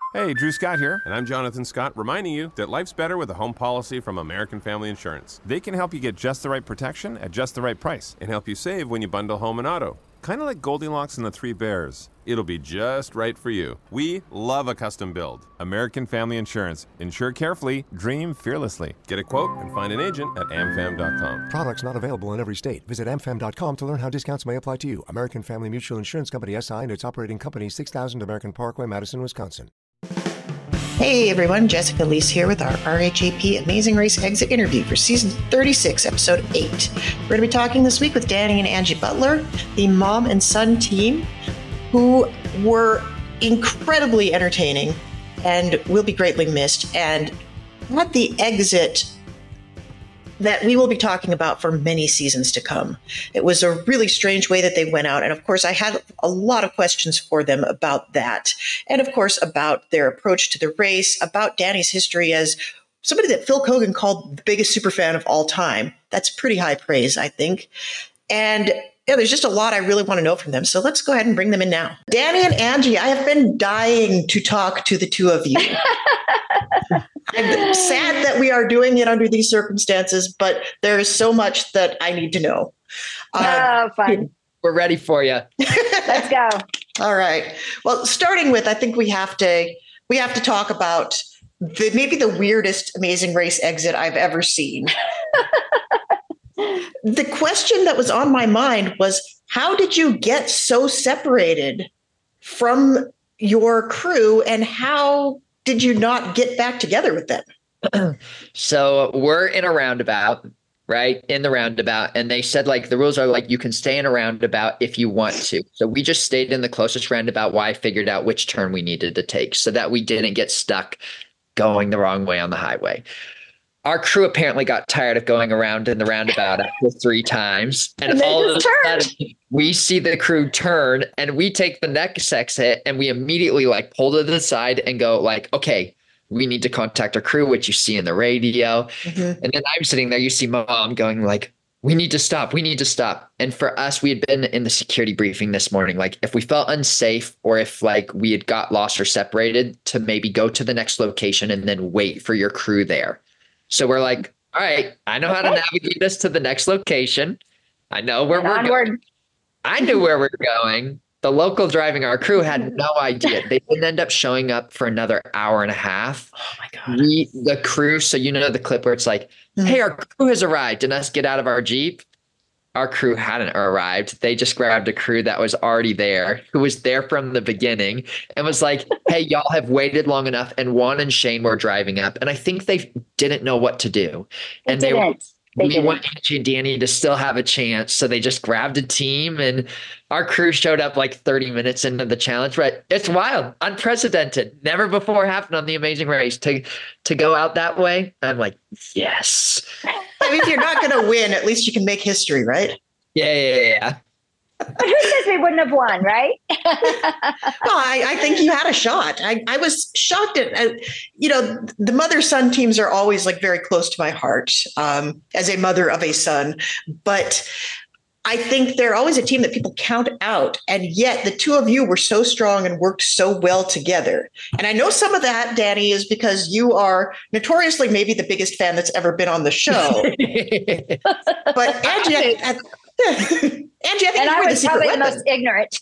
Hey, Drew Scott here, and I'm Jonathan Scott, reminding you that life's better with a home policy from American Family Insurance. They can help you get just the right protection at just the right price and help you save when you bundle home and auto. Kind of like Goldilocks and the Three Bears. It'll be just right for you. We love a custom build. American Family Insurance. Insure carefully, dream fearlessly. Get a quote and find an agent at amfam.com. Products not available in every state. Visit amfam.com to learn how discounts may apply to you. American Family Mutual Insurance Company, SI, and its operating company, 6000 American Parkway, Madison, Wisconsin. Hey everyone, Jessica Leese here with our RHAP Amazing Race Exit interview for season 36, episode 8. We're going to be talking this week with Danny and Angie Butler, the mom and son team, who were incredibly entertaining and will be greatly missed, and had the exit that we will be talking about for many seasons to come. It was a really strange way that they went out. And of course, I had a lot of questions for them about that. And of course, about their approach to the race, about Danny's history as somebody that Phil Kogan called the biggest superfan of all time. That's pretty high praise, I think. And yeah, there's just a lot I really want to know from them. So let's go ahead and bring them in now. Danny and Angie, I have been dying to talk to the two of you. I'm sad that we are doing it under these circumstances, but there is so much that I need to know. Fun. We're ready for you. Let's go. All right. Well, starting with, I think we have to talk about maybe the weirdest Amazing Race exit I've ever seen. The question that was on my mind was, how did you get so separated from your crew, and how did you not get back together with them? So we're in a roundabout, right? In the roundabout. And they said, like, the rules are like, you can stay in a roundabout if you want to. So we just stayed in the closest roundabout while I figured out which turn we needed to take so that we didn't get stuck going the wrong way on the highway. Our crew apparently got tired of going around in the roundabout after 3 times. And all of a sudden, we see the crew turn and we take the next exit and we immediately like pull to the side and go like, okay, we need to contact our crew, which you see in the radio. Mm-hmm. And then I'm sitting there, you see mom going like, we need to stop. We need to stop. And for us, we had been in the security briefing this morning. Like if we felt unsafe or if like we had got lost or separated, to maybe go to the next location and then wait for your crew there. So we're like, all right, I know how to navigate us to the next location. I know where we're going. I knew where we were going. The local driving our crew had no idea. They didn't end up showing up for another hour and a half. Oh my God. The crew, so you know the clip where it's like, hey, our crew has arrived, and us get out of our Jeep. Our crew hadn't arrived. They just grabbed a crew that was already there, who was there from the beginning, and was like, hey, y'all have waited long enough, and Juan and Shane were driving up. And I think they didn't know what to do. And we want Angie and Danny to still have a chance. So they just grabbed a team, and our crew showed up like 30 minutes into the challenge. Right? It's wild, unprecedented, never before happened on The Amazing Race to go out that way. I'm like, yes. I mean, if you're not going to win, at least you can make history, right? Yeah. But who says we wouldn't have won, right? Well, I think you had a shot. I was shocked at, the mother-son teams are always like very close to my heart as a mother of a son. But I think they're always a team that people count out. And yet the two of you were so strong and worked so well together. And I know some of that, Danny, is because you are notoriously maybe the biggest fan that's ever been on the show. But Angie, Angie, I think and I was probably the most ignorant.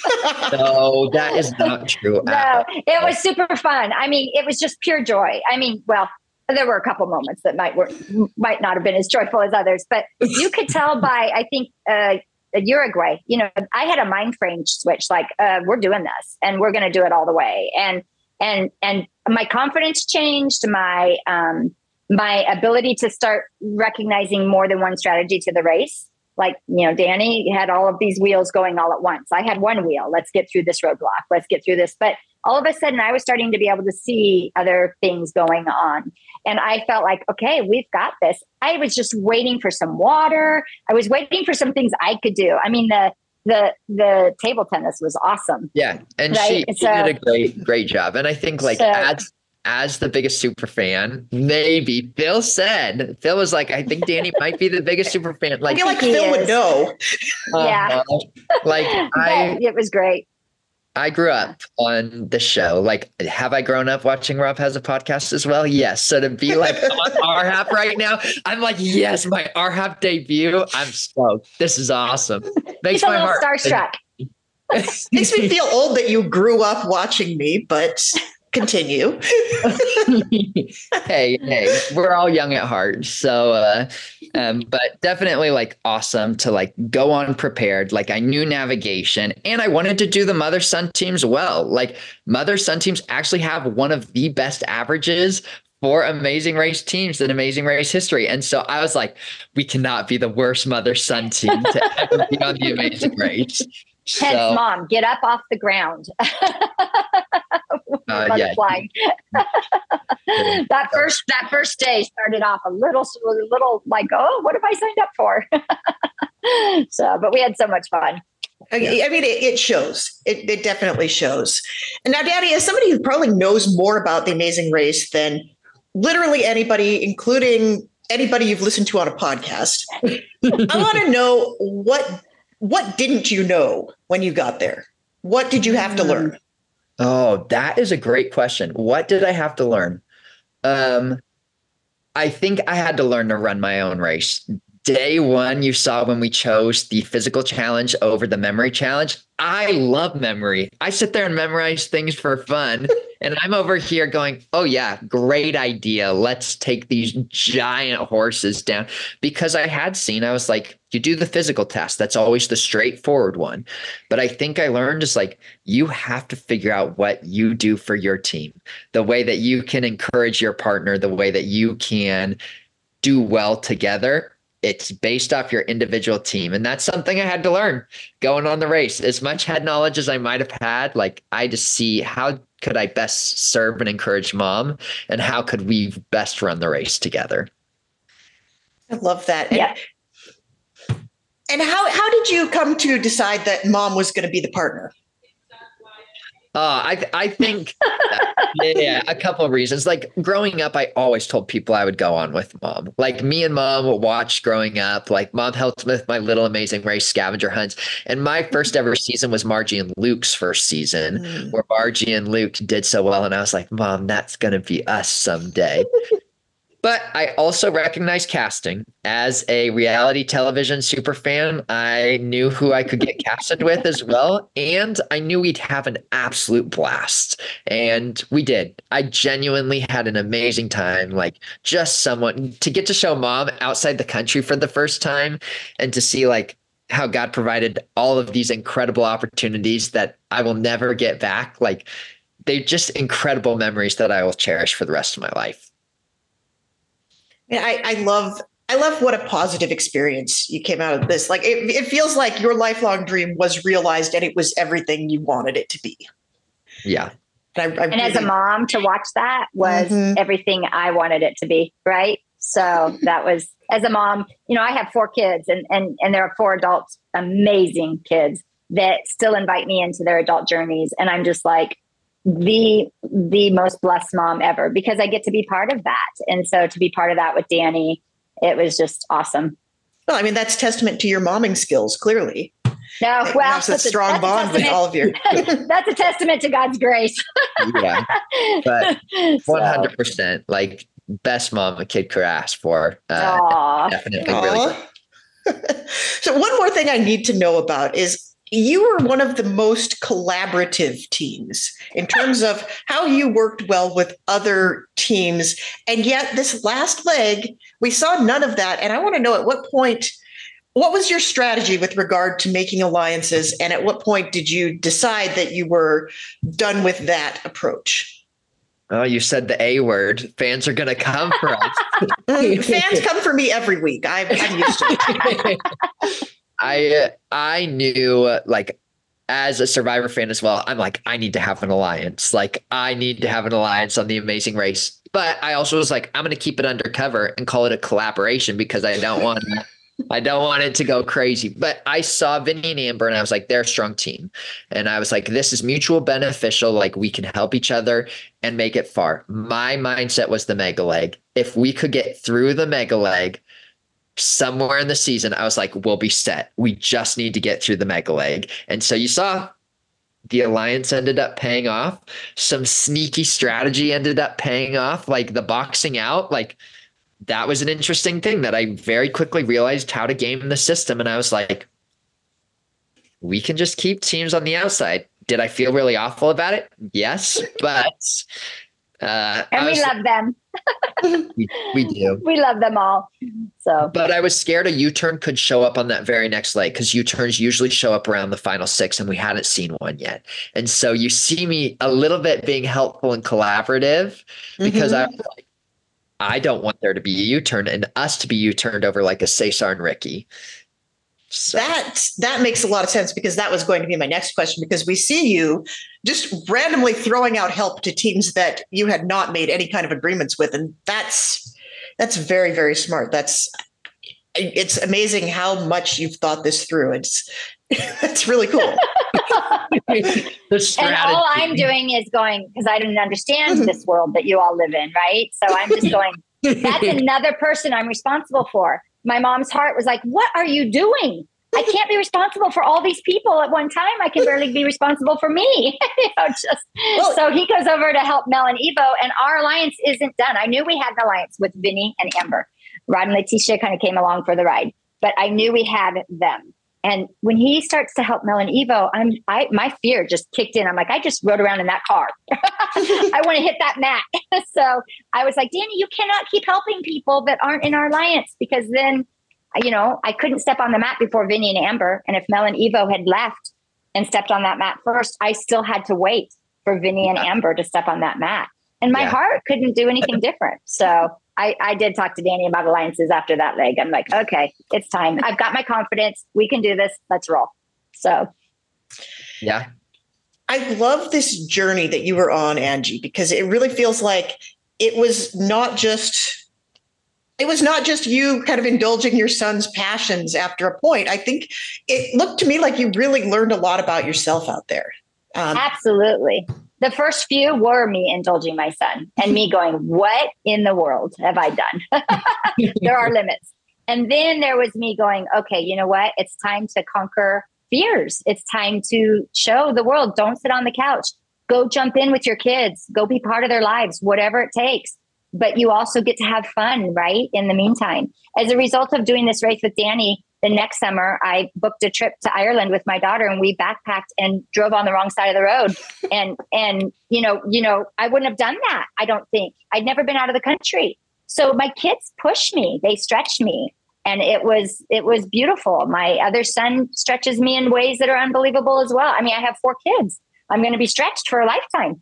No, that is not true. No, it was super fun. I mean, it was just pure joy. I mean, well, there were a couple moments that might not have been as joyful as others, but you could tell by, I think, Uruguay, I had a mind frame switch, like, we're doing this and we're going to do it all the way. And my confidence changed, my ability to start recognizing more than one strategy to the race. Like, Danny had all of these wheels going all at once. I had one wheel. Let's get through this roadblock. Let's get through this. But all of a sudden I was starting to be able to see other things going on. And I felt like, okay, we've got this. I was just waiting for some water. I was waiting for some things I could do. I mean, the table tennis was awesome. Yeah. And right? she did a great job. And I think as the biggest super fan, maybe Phil was like, I think Danny might be the biggest super fan. Like, I feel like Phil would know. Yeah. Like it was great. I grew up on the show. Like, have I grown up watching Rob Has a Podcast as well? Yes. So to be like on RHAP right now, I'm like, yes, my RHAP debut. I'm stoked. This is awesome. Makes He's a my little heart starstruck. Makes me feel old that you grew up watching me, but continue. hey, we're all young at heart. So, but definitely like awesome to like go on prepared. Like I knew navigation and I wanted to do the mother son teams well. Like mother son teams actually have one of the best averages for Amazing Race teams in Amazing Race history. And so I was like, we cannot be the worst mother son team to ever be on the Amazing Race. Hence, Mom, get up off the ground. Flying. that first day started off a little like, oh, what have I signed up for? So, but we had so much fun. I mean, it shows. It definitely shows. And now, Daddy, as somebody who probably knows more about the Amazing Race than literally anybody, including anybody you've listened to on a podcast, I want to know what didn't you know when you got there? What did you have to learn? Oh, that is a great question. What did I have to learn? I think I had to learn to run my own race. Day one, you saw when we chose the physical challenge over the memory challenge. I love memory. I sit there and memorize things for fun. And I'm over here going, oh yeah, great idea. Let's take these giant horses down. Because I was like, you do the physical test. That's always the straightforward one. But I think I learned is like, you have to figure out what you do for your team, the way that you can encourage your partner, the way that you can do well together. It's based off your individual team. And that's something I had to learn going on the race. As much head knowledge as I might have had, like I just see how could I best serve and encourage Mom and how could we best run the race together? I love that. Yeah. And how did you come to decide that Mom was going to be the partner? I think, a couple of reasons. Like growing up, I always told people I would go on with Mom. Like me and Mom watched growing up. Like Mom helped me with my little Amazing Race scavenger hunts. And my first ever season was Margie and Luke's first season, where Margie and Luke did so well. And I was like, Mom, that's going to be us someday. But I also recognize casting. As a reality television super fan, I knew who I could get casted with as well. And I knew we'd have an absolute blast. And we did. I genuinely had an amazing time. Like just someone to get to show Mom outside the country for the first time and to see like how God provided all of these incredible opportunities that I will never get back. Like they're just incredible memories that I will cherish for the rest of my life. Yeah, I love what a positive experience you came out of this. Like it feels like your lifelong dream was realized and it was everything you wanted it to be. Yeah. And as a mom to watch that was everything I wanted it to be. Right. So that was, as a mom, I have 4 kids and there are 4 adults, amazing kids that still invite me into their adult journeys. And I'm just like, the most blessed mom ever because I get to be part of that. And so to be part of that with Danny, it was just awesome. Well, I mean, that's testament to your momming skills, clearly. No, well, that's a strong bond with all of your. That's a testament to God's grace. Yeah, but 100%, like best mom a kid could ask for. Definitely, really. So one more thing I need to know about is you were one of the most collaborative teams in terms of how you worked well with other teams. And yet this last leg, we saw none of that. And I want to know at what point, what was your strategy with regard to making alliances? And at what point did you decide that you were done with that approach? Oh, you said the A word. Fans are going to come for us. Fans come for me every week. I'm used to it. I knew, like, as a Survivor fan as well, I'm like, I need to have an alliance. Like, I need to have an alliance on The Amazing Race. But I also was like, I'm going to keep it undercover and call it a collaboration because I don't want it to go crazy. But I saw Vinny and Amber and I was like, they're a strong team. And I was like, this is mutual beneficial. Like, we can help each other and make it far. My mindset was the mega leg. If we could get through the mega leg, somewhere in the season, I was like, we'll be set. We just need to get through the mega leg. And so you saw the alliance ended up paying off. Some sneaky strategy ended up paying off, like the boxing out. Like that was an interesting thing that I very quickly realized how to game the system. And I was like, we can just keep teams on the outside. Did I feel really awful about it? Yes, but and we love them. we do. We love them all. So, but I was scared a U-turn could show up on that very next leg, because U-turns usually show up around the final 6, and we hadn't seen one yet. And so you see me a little bit being helpful and collaborative, because I was like, I don't want there to be a U-turn and us to be U-turned over like a Cesar and Ricky. So. That makes a lot of sense, because that was going to be my next question, because we see you just randomly throwing out help to teams that you had not made any kind of agreements with. And that's very, very smart. It's amazing how much you've thought this through. It's really cool. And all I'm doing is going, because I didn't understand this world that you all live in, right? So I'm just going, that's another person I'm responsible for. My mom's heart was like, what are you doing? I can't be responsible for all these people at one time. I can barely be responsible for me. So he goes over to help Mel and Evo, and our alliance isn't done. I knew we had an alliance with Vinny and Amber. Rod and Leticia kind of came along for the ride, but I knew we had them. And when he starts to help Mel and Evo, my fear just kicked in. I'm like, I just rode around in that car. I want to hit that mat. So I was like, Danny, you cannot keep helping people that aren't in our alliance, because then, I couldn't step on the mat before Vinny and Amber. And if Mel and Evo had left and stepped on that mat first, I still had to wait for Vinny and Amber to step on that mat. And my heart couldn't do anything different. So I did talk to Danny about alliances after that leg. I'm like, okay, it's time. I've got my confidence. We can do this. Let's roll. So. Yeah. I love this journey that you were on, Angie, because it really feels like it was not just you kind of indulging your son's passions after a point. I think it looked to me like you really learned a lot about yourself out there. Absolutely. The first few were me indulging my son and me going, what in the world have I done? There are limits. And then there was me going, okay, you know what? It's time to conquer fears. It's time to show the world. Don't sit on the couch. Go jump in with your kids. Go be part of their lives, whatever it takes. But you also get to have fun, right? In the meantime, as a result of doing this race with Danny, the next summer, I booked a trip to Ireland with my daughter, and we backpacked and drove on the wrong side of the road. And I wouldn't have done that. I don't think. I'd never been out of the country. So my kids pushed me. They stretched me. And it was beautiful. My other son stretches me in ways that are unbelievable as well. I mean, I have 4 kids. I'm going to be stretched for a lifetime.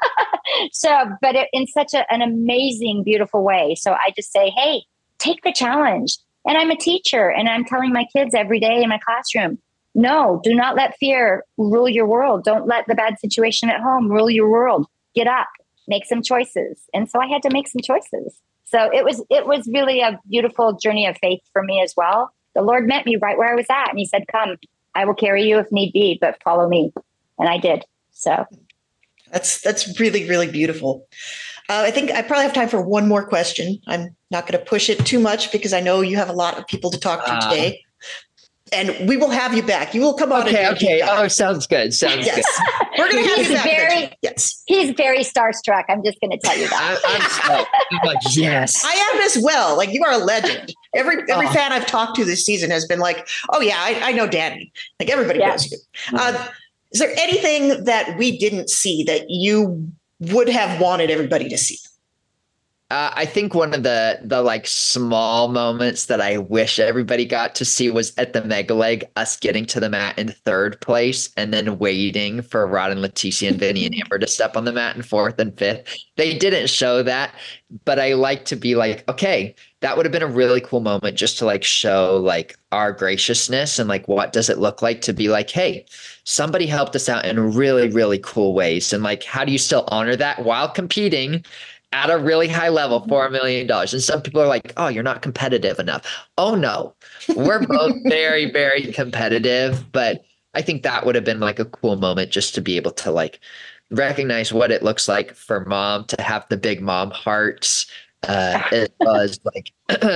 But in such an amazing, beautiful way. So I just say, hey, take the challenge. And I'm a teacher, and I'm telling my kids every day in my classroom, no, do not let fear rule your world. Don't let the bad situation at home rule your world. Get up, make some choices. And so I had to make some choices. So it was really a beautiful journey of faith for me as well. The Lord met me right where I was at, and he said, come, I will carry you if need be, but follow me. And I did. So that's really, really beautiful. I think I probably have time for one more question. I'm not going to push it too much, because I know you have a lot of people to talk to today. And we will have you back. You will come on. Okay. Oh, sounds good. Good. We're going to have you back. Yes. He's very starstruck. I'm just going to tell you that. I'm like, yes. I am as well. Like, you are a legend. Every fan I've talked to this season has been like, oh yeah, I know Danny. Like, everybody knows you. Is there anything that we didn't see that you would have wanted everybody to see? I think one of the like small moments that I wish everybody got to see was at the mega leg, us getting to the mat in 3rd place and then waiting for Rod and Leticia and Vinny and Amber to step on the mat in 4th and 5th. They didn't show that, but I like to be like, okay, that would have been a really cool moment just to like show like our graciousness and like, what does it look like to be like, hey, somebody helped us out in really, really cool ways. And like, how do you still honor that while competing at a really high level for $1 million? And some people are like, oh, you're not competitive enough. Oh no, we're both very, very competitive. But I think that would have been like a cool moment just to be able to like recognize what it looks like for mom to have the big mom hearts. It was like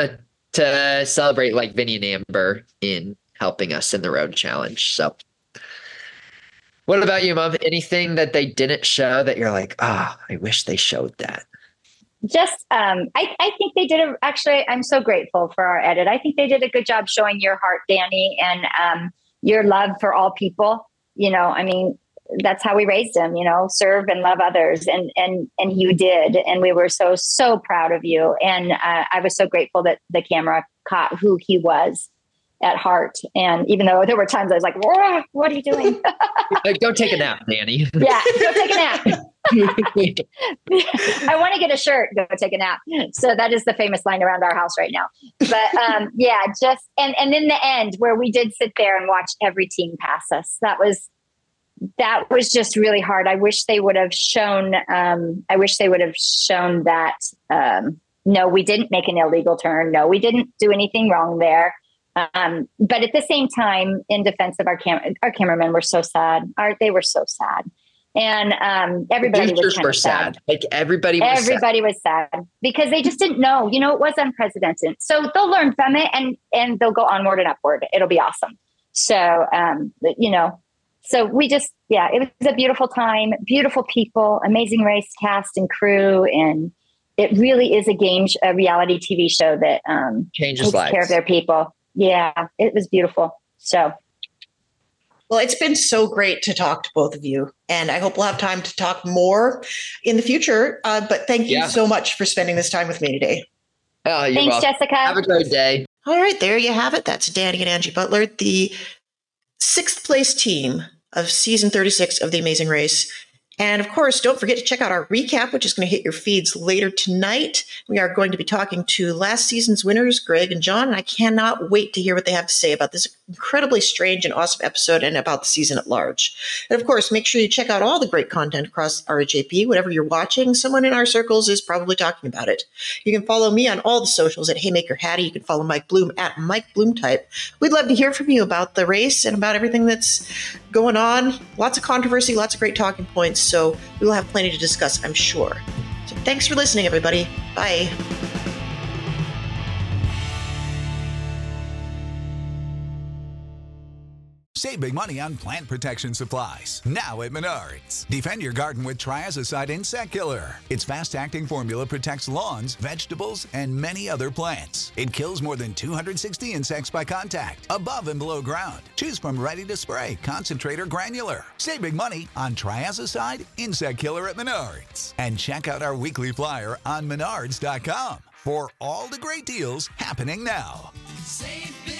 to celebrate like Vinny and Amber in helping us in the road challenge. So What about you, Mom? Anything that they didn't show that you're like, I wish they showed that? Just, I think they did actually, I'm so grateful for our edit. I think they did a good job showing your heart, Danny, and your love for all people. I mean, that's how we raised him, serve and love others. And you did. And we were so proud of you. And I was so grateful that the camera caught who he was at heart. And even though there were times I was like, whoa, what are you doing? Like, don't take a nap, Danny. Yeah, go take a nap. I want to get a shirt, go take a nap. So that is the famous line around our house right now. But just, and in the end where we did sit there and watch every team pass us, that was just really hard. I wish they would have shown, that, no, we didn't make an illegal turn. No, we didn't do anything wrong there. But at the same time, in defense of our cameramen were so sad. They were so sad. And everybody was kind of sad. Like everybody was sad because they just didn't know, it was unprecedented. So they'll learn from it and they'll go onward and upward. It'll be awesome. So, so we just, it was a beautiful time, beautiful people, Amazing Race cast and crew. And it really is a reality TV show that changes lives. Takes care of their people. Yeah, it was beautiful. So. Well, it's been so great to talk to both of you, and I hope we'll have time to talk more in the future. But thank you so much for spending this time with me today. Oh, you're Thanks, welcome. Jessica. Have a great day. All right, there you have it. That's Danny and Angie Butler, the 6th place team of season 36 of The Amazing Race. And of course, don't forget to check out our recap, which is going to hit your feeds later tonight. We are going to be talking to last season's winners, Greg and John, and I cannot wait to hear what they have to say about this incredibly strange and awesome episode and about the season at large. And of course, make sure you check out all the great content across RHAP. Whatever you're watching, someone in our circles is probably talking about it. You can follow me on all the socials at Haymaker Hattie. You can follow Mike Bloom at Mike Bloom Type. We'd love to hear from you about the race and about everything that's going on. Lots of controversy, lots of great talking points. So we will have plenty to discuss, I'm sure. So thanks for listening, everybody. Bye. Save big money on plant protection supplies. Now at Menards. Defend your garden with Triazicide Insect Killer. Its fast-acting formula protects lawns, vegetables, and many other plants. It kills more than 260 insects by contact, above and below ground. Choose from ready to spray, concentrate, or granular. Save big money on Triazicide Insect Killer at Menards. And check out our weekly flyer on Menards.com for all the great deals happening now. Save big